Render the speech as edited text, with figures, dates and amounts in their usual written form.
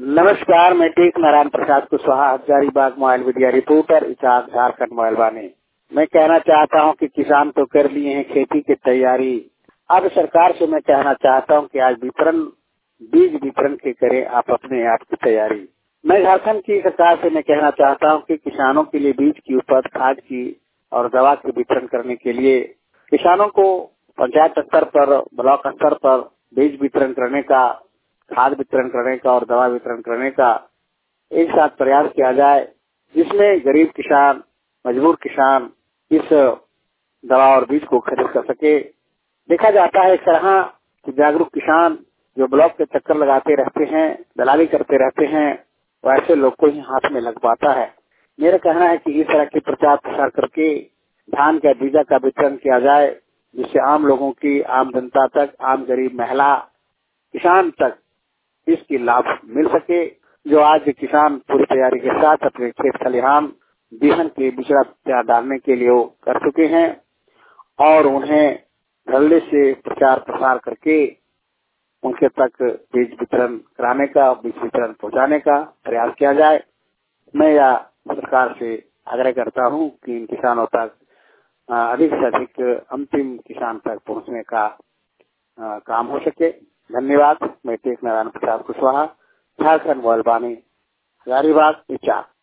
नमस्कार, मैं Tek Narayan Prasad Kushwaha, Hazaribagh mobile media reporter, Ichak Jharkhand mobile Vani. मैं कहना चाहता हूं कि किसान तो कर लिए हैं खेती की तैयारी। अब सरकार से मैं कहना चाहता हूं कि आज बीज वितरण के करें आप अपने आप की तैयारी। मैं झारखंड की सरकार से मैं कहना चाहता हूं कि किसानों के लिए बीज की उपज, खाद की और दवा के वितरण करने के लिए किसानों को पंचायत स्तर पर, ब्लॉक स्तर पर बीज वितरण करने का, खाद वितरण करने का और दवा वितरण करने का एक साथ प्रयास किया जाए, जिसमें गरीब किसान, मजबूर किसान इस दवा और बीज को खरीद कर सके। देखा जाता है इस तरह कि जागरूक किसान जो ब्लॉक के चक्कर लगाते रहते हैं, दलाली करते रहते हैं, वैसे लोग को ही हाथ में लग पाता है। मेरा कहना है कि इस तरह के प्रचार प्रसार करके धान का बीजा का वितरण किया जाए, जिससे आम लोगों की, आम जनता तक, आम गरीब महिला किसान तक इसकी लाभ मिल सके। जो आज किसान पूरी तैयारी के साथ अपने खेत खलिहान बिहन के बिचड़ा डालने के लिए कर चुके हैं और उन्हें धरले से प्रचार प्रसार करके उनके तक बीज वितरण कराने का, बीज वितरण पहुंचाने का प्रयास किया जाए। मैं यह सरकार से आग्रह करता हूं कि इन किसानों तक अधिक से अधिक अंतिम किसान तक पहुंचने का काम हो सके। धन्यवाद। मैं टेक नारायण प्रसाद कुशवाहा, झारखंड मोबाइल वाणी, हजारीबाग, इचाक।